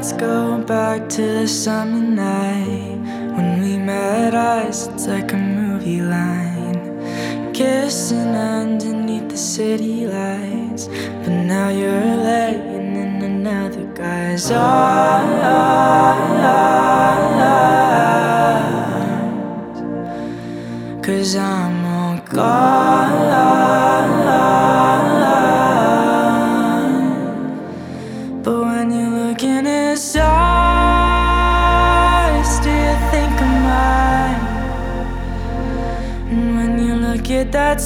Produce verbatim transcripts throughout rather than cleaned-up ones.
Let's go back to the summer night when we met eyes, it's like a movie line, kissing underneath the city lights. But now you're laying in another guy's arms, 'cause I'm all gone. But when you look in his eyes, do you think of mine? And when you look at that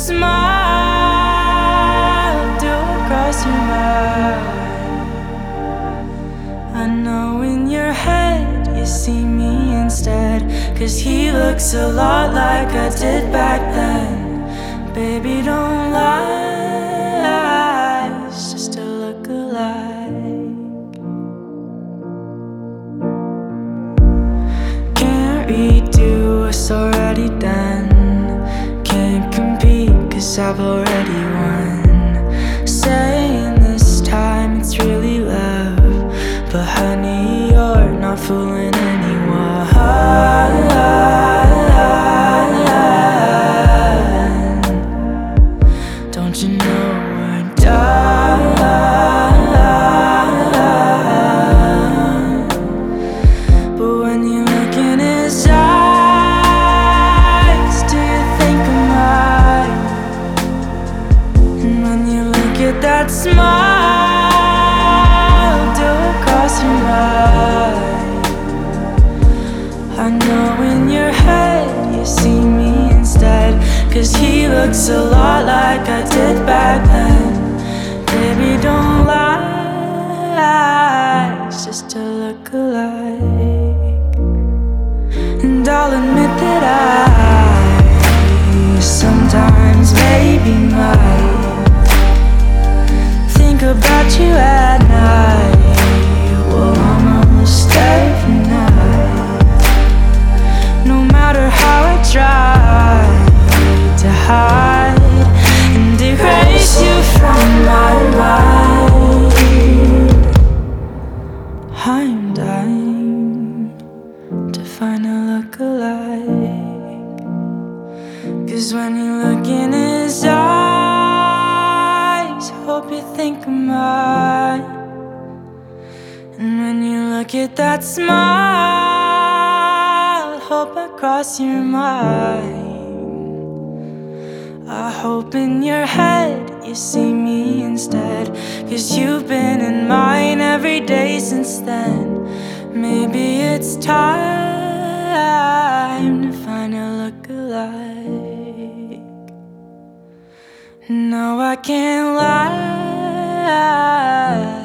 smile, do it cross your mind? I know in your head you see me instead, 'cause he looks a lot like I did back then. Baby, don't lie, it's just a look-alike. Redo what's already done. Can't compete 'cause I've already won. Saying this time it's really love, but honey, you're not fooling anyone. Don't you know we're done? But when you look in his eyes, do you think of mine? And when you look at that smile, do it cross your mind? I know in your head you see me instead, 'cause he looks a lot like I did back then. Baby, don't lie, it's just a look-alike. And I'll admit that I sometimes maybe might think about you at night, well, almost every night. No matter how I try to hide and erase you from my mind, I'm dying to find a look-alike. 'Cause when you look in his eyes, hope you think of mine. And when you look at that smile, hope I cross your mind. I hope in your head you see me instead, 'cause you've been in mine every day since then. Maybe it's time to find a look-alike. No, I can't lie.